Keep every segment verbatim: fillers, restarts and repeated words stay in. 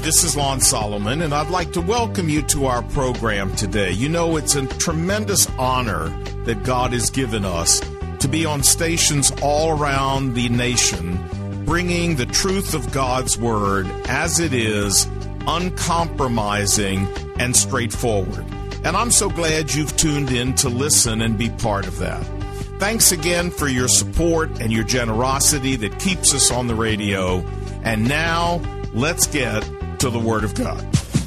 this is Lon Solomon, and I'd like to welcome you to our program today. You know, it's a tremendous honor that God has given us to be on stations all around the nation, bringing the truth of God's Word as it is, uncompromising and straightforward. And I'm so glad you've tuned in to listen and be part of that. Thanks again for your support and your generosity that keeps us on the radio. And now, let's get to the Word of God.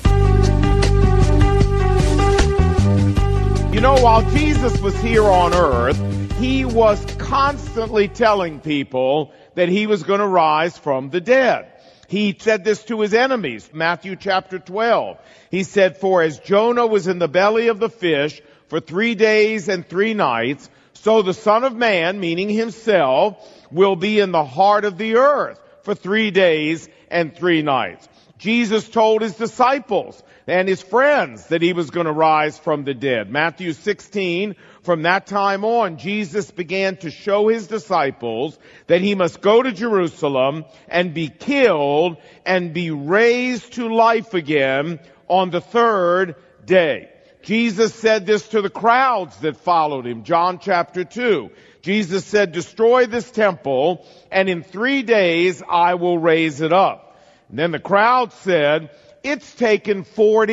You know, while Jesus was here on earth, he was constantly telling people that he was going to rise from the dead. He said this to his enemies, Matthew chapter twelve. He said, "For as Jonah was in the belly of the fish for three days and three nights, so the Son of Man," meaning himself, "will be in the heart of the earth for three days and three nights." Jesus told his disciples and his friends that he was going to rise from the dead. Matthew sixteen, from that time on, Jesus began to show his disciples that he must go to Jerusalem and be killed and be raised to life again on the third day. Jesus said this to the crowds that followed him. John chapter two. Jesus said, "Destroy this temple, and in three days I will raise it up." And then the crowd said, "It's taken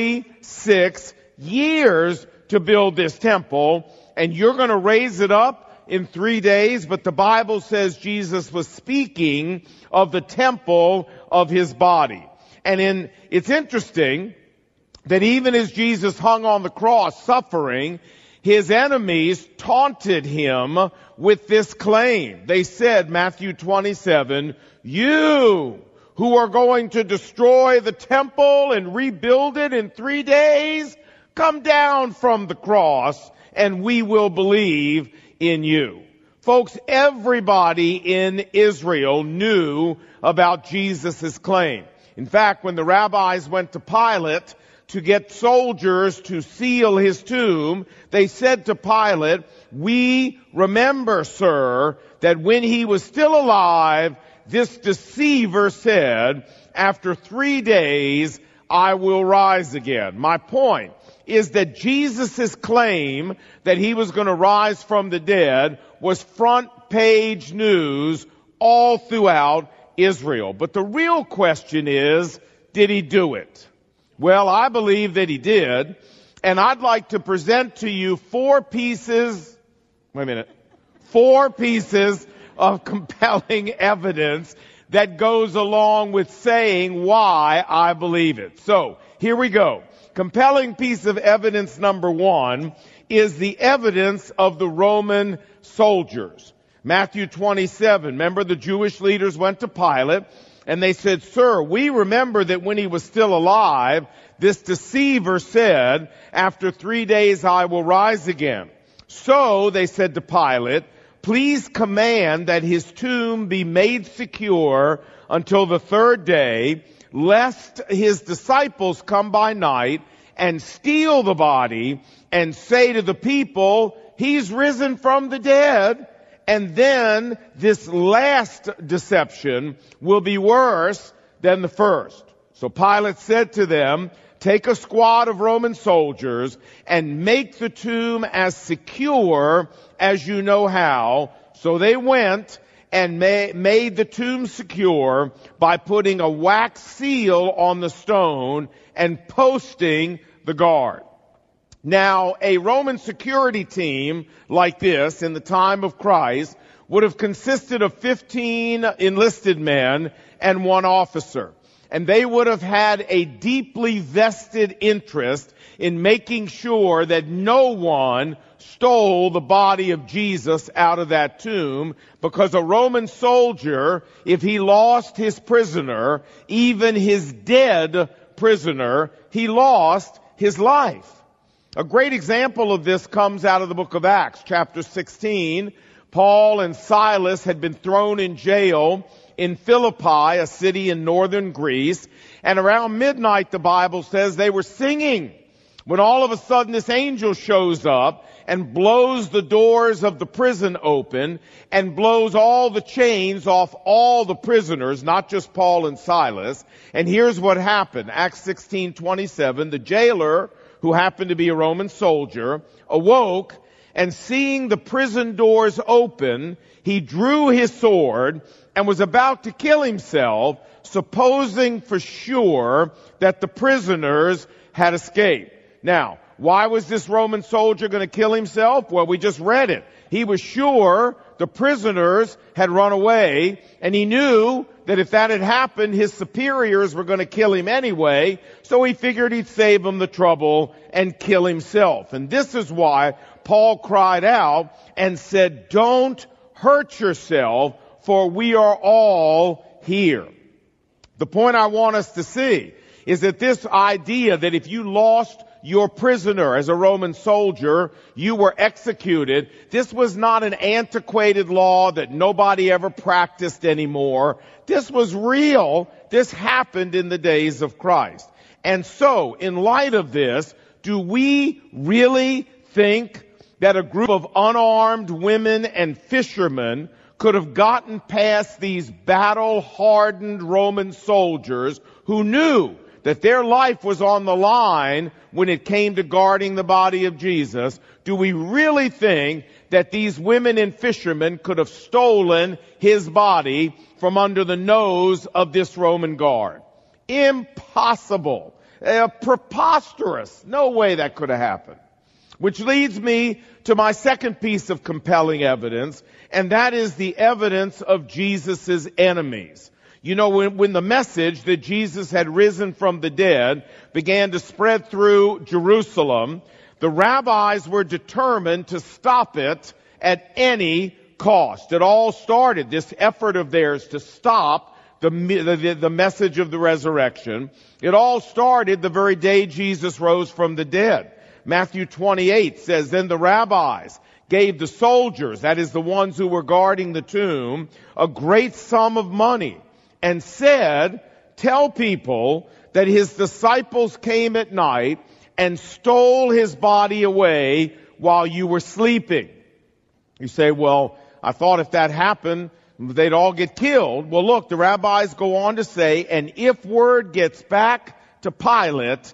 forty-six years to build this temple, and you're going to raise it up in three days?" But the Bible says Jesus was speaking of the temple of his body. And in, it's interesting that even as Jesus hung on the cross suffering, his enemies taunted him with this claim. They said, Matthew twenty-seven, "You who are going to destroy the temple and rebuild it in three days, come down from the cross and we will believe in you." Folks, everybody in Israel knew about Jesus' claim. In fact, when the rabbis went to Pilate to get soldiers to seal his tomb, they said to Pilate, "We remember, sir, that when he was still alive, this deceiver said, 'After three days I will rise again.'" My point is that Jesus' claim that he was going to rise from the dead was front page news all throughout Israel. But the real question is, did he do it? Well, I believe that he did, and I'd like to present to you four pieces, wait a minute, four pieces of compelling evidence that goes along with saying why I believe it. So, here we go. Compelling piece of evidence number one is the evidence of the Roman soldiers. Matthew twenty-seven, remember the Jewish leaders went to Pilate and they said, "Sir, we remember that when he was still alive, this deceiver said, 'After three days I will rise again.' So," they said to Pilate, "please command that his tomb be made secure until the third day, lest his disciples come by night and steal the body and say to the people, 'He's risen from the dead.' And then this last deception will be worse than the first." So Pilate said to them, "Take a squad of Roman soldiers and make the tomb as secure as you know how." So they went and ma- made the tomb secure by putting a wax seal on the stone and posting the guard. Now, a Roman security team like this in the time of Christ would have consisted of fifteen enlisted men and one officer. And they would have had a deeply vested interest in making sure that no one stole the body of Jesus out of that tomb, because a Roman soldier, if he lost his prisoner, even his dead prisoner, he lost his life. A great example of this comes out of the book of Acts, chapter sixteen. Paul and Silas had been thrown in jail in Philippi, a city in northern Greece, and around midnight, the Bible says, they were singing when all of a sudden this angel shows up and blows the doors of the prison open and blows all the chains off all the prisoners, not just Paul and Silas. And here's what happened. Acts sixteen twenty-seven, the jailer, who happened to be a Roman soldier, awoke, and seeing the prison doors open, he drew his sword and was about to kill himself, supposing for sure that the prisoners had escaped. Now, why was this Roman soldier going to kill himself? Well, we just read it. He was sure the prisoners had run away, and he knew that if that had happened, his superiors were going to kill him anyway, so he figured he'd save them the trouble and kill himself. And this is why Paul cried out and said, "Don't hurt yourself, for we are all here." The point I want us to see is that this idea that if you lost your prisoner as a Roman soldier, you were executed. This was not an antiquated law that nobody ever practiced anymore. This was real. This happened in the days of Christ. And so, in light of this, do we really think that a group of unarmed women and fishermen could have gotten past these battle-hardened Roman soldiers who knew that their life was on the line when it came to guarding the body of Jesus? Do we really think that these women and fishermen could have stolen his body from under the nose of this Roman guard? Impossible. Uh, preposterous. No way that could have happened. Which leads me to my second piece of compelling evidence, and that is the evidence of Jesus' enemies. You know, when, when the message that Jesus had risen from the dead began to spread through Jerusalem, the rabbis were determined to stop it at any cost. It all started, this effort of theirs to stop the, the, the message of the resurrection. It all started the very day Jesus rose from the dead. Matthew twenty-eight says, "Then the rabbis gave the soldiers," that is the ones who were guarding the tomb, "a great sum of money, and said, 'Tell people that his disciples came at night and stole his body away while you were sleeping.'" You say, "Well, I thought if that happened, they'd all get killed." Well, look, the rabbis go on to say, "And if word gets back to Pilate,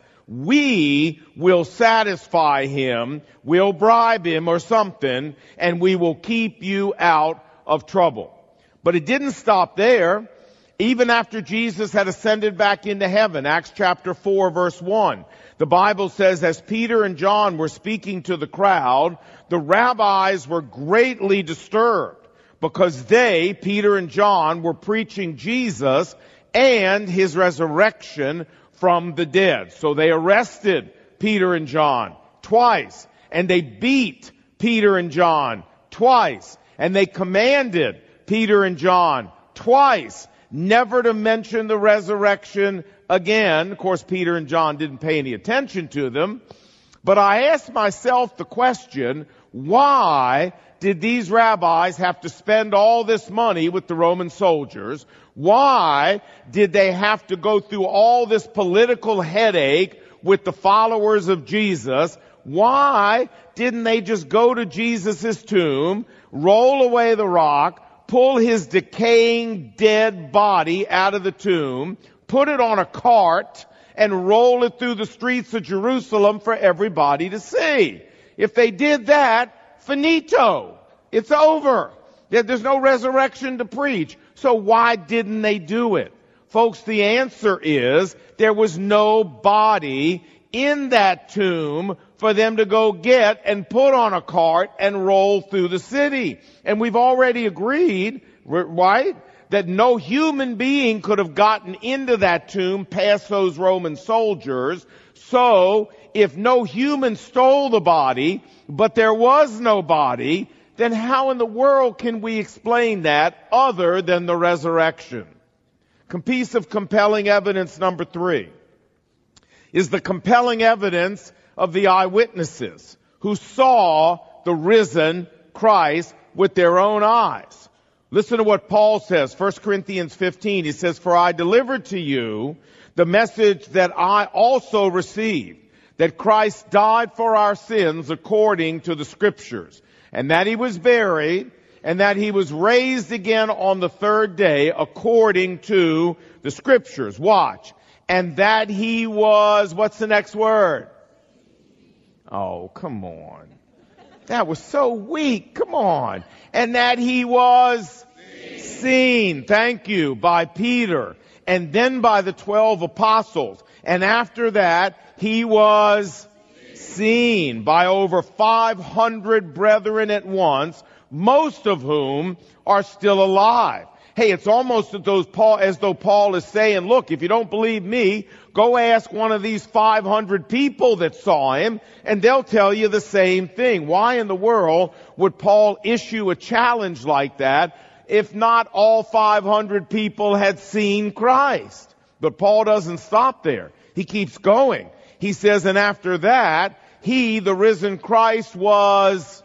we will satisfy him, we'll bribe him or something, and we will keep you out of trouble." But it didn't stop there. Even after Jesus had ascended back into heaven, Acts chapter four, verse one, the Bible says, as Peter and John were speaking to the crowd, the rabbis were greatly disturbed because they, Peter and John, were preaching Jesus and his resurrection from the dead. So they arrested Peter and John twice, and they beat Peter and John twice, and they commanded Peter and John twice never to mention the resurrection again. Of course, Peter and John didn't pay any attention to them. But I asked myself the question, why did these rabbis have to spend all this money with the Roman soldiers? Why did they have to go through all this political headache with the followers of Jesus? Why didn't they just go to Jesus' tomb, roll away the rock, pull his decaying dead body out of the tomb, put it on a cart, and roll it through the streets of Jerusalem for everybody to see? If they did that, finito. It's over. There's no resurrection to preach. So why didn't they do it? Folks, the answer is there was no body in that tomb for them to go get and put on a cart and roll through the city. And we've already agreed, right, that no human being could have gotten into that tomb past those Roman soldiers. So if no human stole the body, but there was no body, then how in the world can we explain that other than the resurrection? A piece of compelling evidence number three is the compelling evidence of the eyewitnesses who saw the risen Christ with their own eyes. Listen to what Paul says, First Corinthians fifteen. He says, "For I delivered to you the message that I also received, that Christ died for our sins according to the Scriptures, and that He was buried, and that He was raised again on the third day according to the Scriptures. Watch. And that He was, what's the next word? Oh, come on. That was so weak. Come on. And that He was seen. seen. Thank you. By Peter. And then by the twelve apostles. And after that, He was seen by over five hundred brethren at once, most of whom are still alive. Hey, it's almost as though Paul, as though Paul is saying, look, if you don't believe me, go ask one of these five hundred people that saw Him, and they'll tell you the same thing. Why in the world would Paul issue a challenge like that if not all five hundred people had seen Christ? But Paul doesn't stop there. He keeps going. He says, and after that, He, the risen Christ, was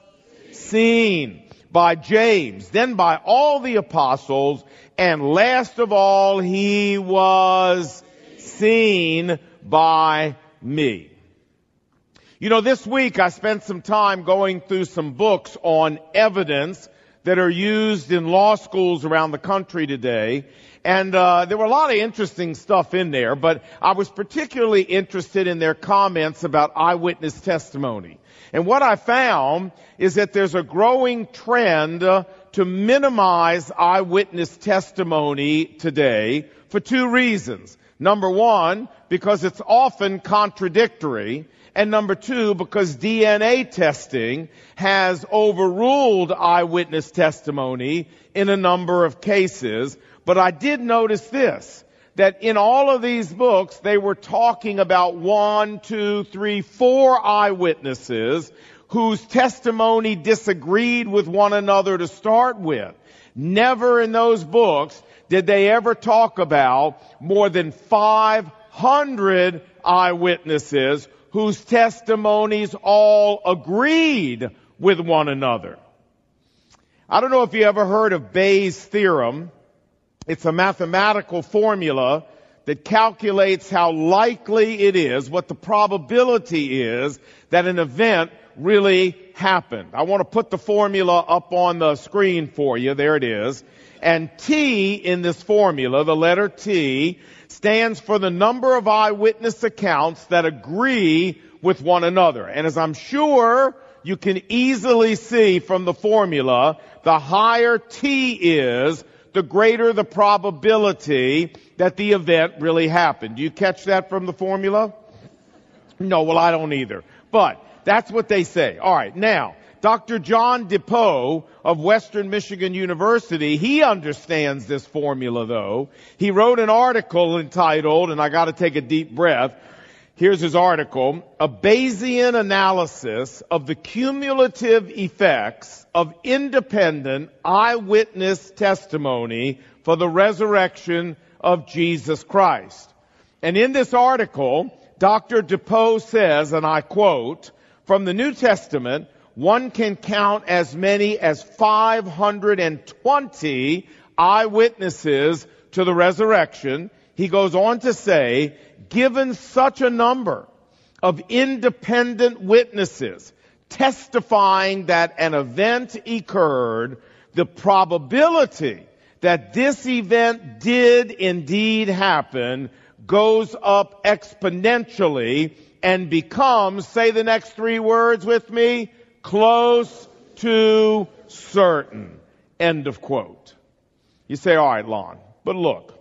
seen by James, then by all the apostles, and last of all, He was seen by me. You know, this week I spent some time going through some books on evidence that are used in law schools around the country today. And uh, there were a lot of interesting stuff in there, but I was particularly interested in their comments about eyewitness testimony. And what I found is that there's a growing trend uh, to minimize eyewitness testimony today for two reasons. Number one, because it's often contradictory. And number two, because D N A testing has overruled eyewitness testimony in a number of cases. But I did notice this, that in all of these books, they were talking about one, two, three, four eyewitnesses whose testimony disagreed with one another to start with. Never in those books did they ever talk about more than five hundred eyewitnesses whose testimonies all agreed with one another. I don't know if you ever heard of Bayes' theorem. It's a mathematical formula that calculates how likely it is, what the probability is that an event really happened. I want to put the formula up on the screen for you. There it is. And T in this formula, the letter T, stands for the number of eyewitness accounts that agree with one another. And as I'm sure you can easily see from the formula, the higher T is, the greater the probability that the event really happened. Do you catch that from the formula? No, well, I don't either. But that's what they say. All right, now, Doctor John DePoe of Western Michigan University, he understands this formula, though. He wrote an article entitled, and I got to take a deep breath, here's his article, A Bayesian Analysis of the Cumulative Effects of Independent Eyewitness Testimony for the Resurrection of Jesus Christ. And in this article, Doctor DePoe says, and I quote, from the New Testament, one can count as many as five hundred twenty eyewitnesses to the resurrection. He goes on to say, given such a number of independent witnesses testifying that an event occurred, the probability that this event did indeed happen goes up exponentially and becomes, say the next three words with me, close to certain. End of quote. You say, all right, Lon, but look,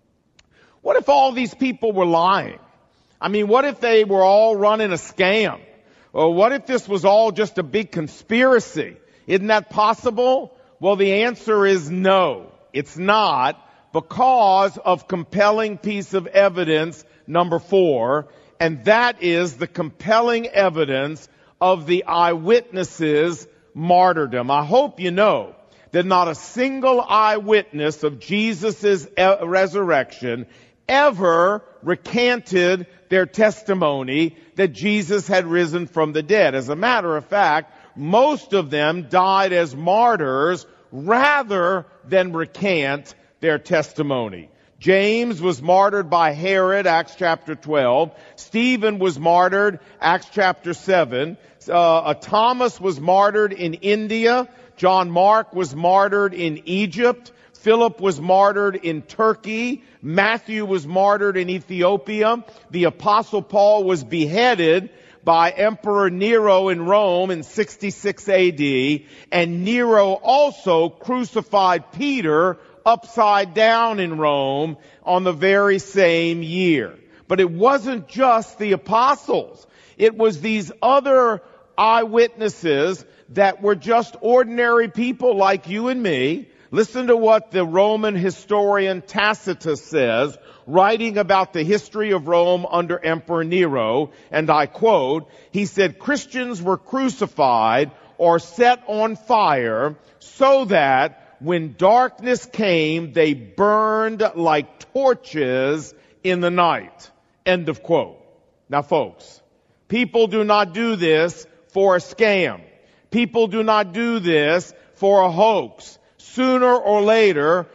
what if all these people were lying? I mean, what if they were all running a scam? Or what if this was all just a big conspiracy? Isn't that possible? Well, the answer is no, it's not, because of compelling piece of evidence number four, and that is the compelling evidence of the eyewitnesses' martyrdom. I hope you know that not a single eyewitness of Jesus' resurrection ever recanted their testimony that Jesus had risen from the dead. As a matter of fact, most of them died as martyrs rather than recant their testimony. James was martyred by Herod, Acts chapter twelve. Stephen was martyred, Acts chapter seven. Uh, Thomas was martyred in India. John Mark was martyred in Egypt. Philip was martyred in Turkey. Matthew was martyred in Ethiopia. The Apostle Paul was beheaded by Emperor Nero in Rome in sixty-six A D. And Nero also crucified Peter upside down in Rome on the very same year. But it wasn't just the apostles. It was these other eyewitnesses that were just ordinary people like you and me. Listen to what the Roman historian Tacitus says, writing about the history of Rome under Emperor Nero, and I quote, he said, Christians were crucified or set on fire so that when darkness came, they burned like torches in the night. End of quote. Now folks, people do not do this for a scam. People do not do this for a hoax. Sooner or later,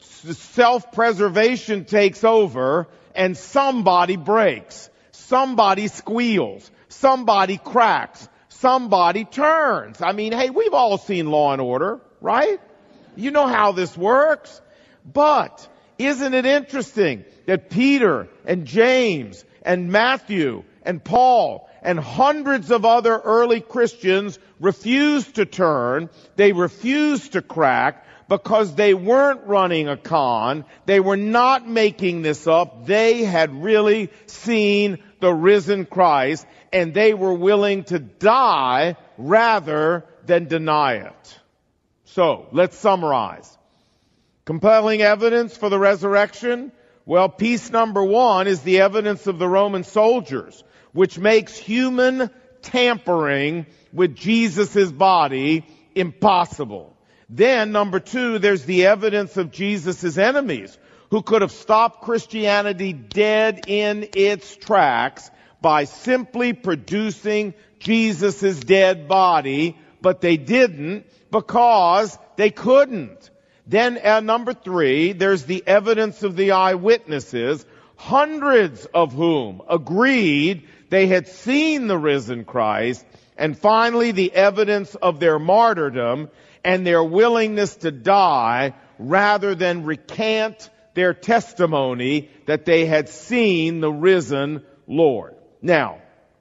self-preservation takes over and somebody breaks. Somebody squeals. Somebody cracks. Somebody turns. I mean, hey, we've all seen Law and Order, right? You know how this works. But isn't it interesting that Peter and James and Matthew and Paul and hundreds of other early Christians refused to turn, they refused to crack, because they weren't running a con, they were not making this up, they had really seen the risen Christ, and they were willing to die rather than deny it. So, let's summarize. Compelling evidence for the resurrection? Well, piece number one is the evidence of the Roman soldiers, which makes human tampering with Jesus' body impossible. Then, number two, there's the evidence of Jesus' enemies, who could have stopped Christianity dead in its tracks by simply producing Jesus' dead body, but they didn't because they couldn't. Then, uh, number three, there's the evidence of the eyewitnesses, hundreds of whom agreed they had seen the risen Christ. And finally, the evidence of their martyrdom and their willingness to die rather than recant their testimony that they had seen the risen Lord. Now,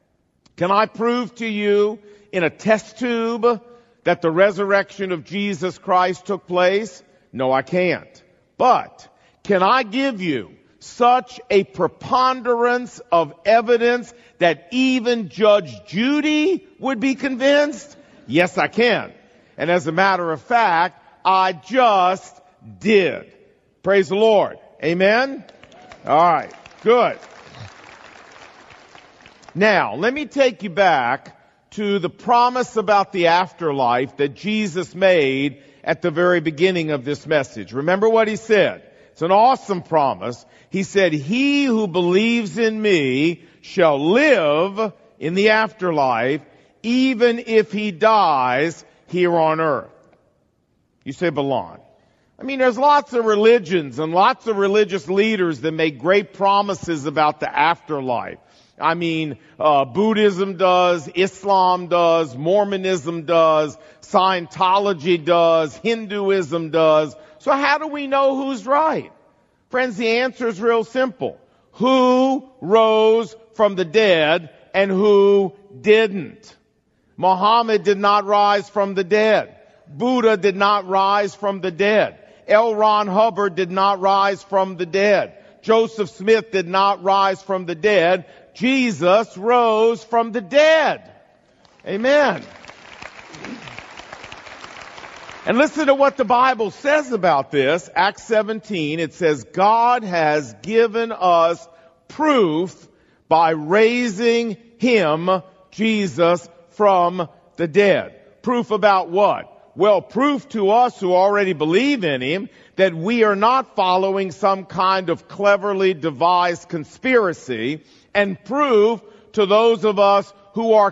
can I prove to you in a test tube that the resurrection of Jesus Christ took place? No, I can't. But can I give you such a preponderance of evidence that even Judge Judy would be convinced? Yes, I can. And as a matter of fact, I just did. Praise the Lord. Amen? All right. Good. Now, let me take you back to the promise about the afterlife that Jesus made at the very beginning of this message. Remember what he said. It's an awesome promise. He said, "He who believes in me shall live in the afterlife, even if he dies here on earth." You say, Belon. I mean, there's lots of religions and lots of religious leaders that make great promises about the afterlife. I mean, uh, Buddhism does, Islam does, Mormonism does, Scientology does, Hinduism does. So how do we know who's right? Friends, the answer is real simple. Who rose from the dead and who didn't? Muhammad did not rise from the dead. Buddha did not rise from the dead. L. Ron Hubbard did not rise from the dead. Joseph Smith did not rise from the dead. Jesus rose from the dead. Amen. And listen to what the Bible says about this. Acts seventeen, it says, God has given us proof by raising him, Jesus, from the dead. Proof about what? Well, proof to us who already believe in him that we are not following some kind of cleverly devised conspiracy, and proof to those of us who are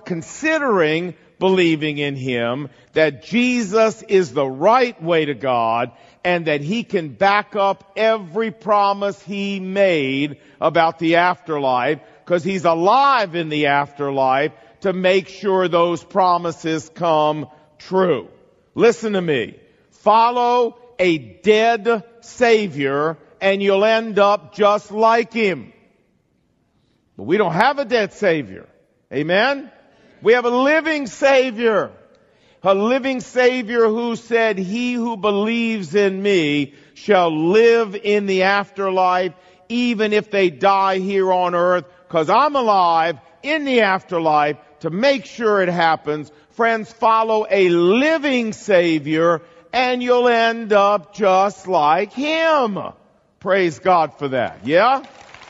considering believing in him that Jesus is the right way to God and that He can back up every promise He made about the afterlife, because He's alive in the afterlife to make sure those promises come true. Listen to me. Follow a dead Savior and you'll end up just like Him. But we don't have a dead Savior. Amen? We have a living Savior. A living Savior who said, "He who believes in me shall live in the afterlife, even if they die here on earth, because I'm alive in the afterlife to make sure it happens." Friends, follow a living Savior and you'll end up just like Him. Praise God for that. Yeah?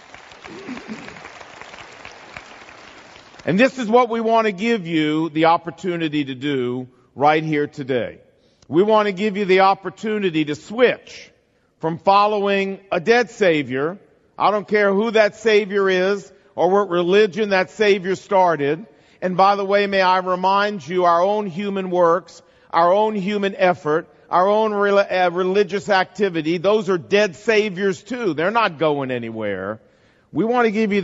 And this is what we want to give you the opportunity to do right here today. We want to give you the opportunity to switch from following a dead Savior. I don't care who that Savior is or what religion that Savior started. And by the way, may I remind you, our own human works, our own human effort, our own re- uh, religious activity, those are dead saviors too. They're not going anywhere. We want to give you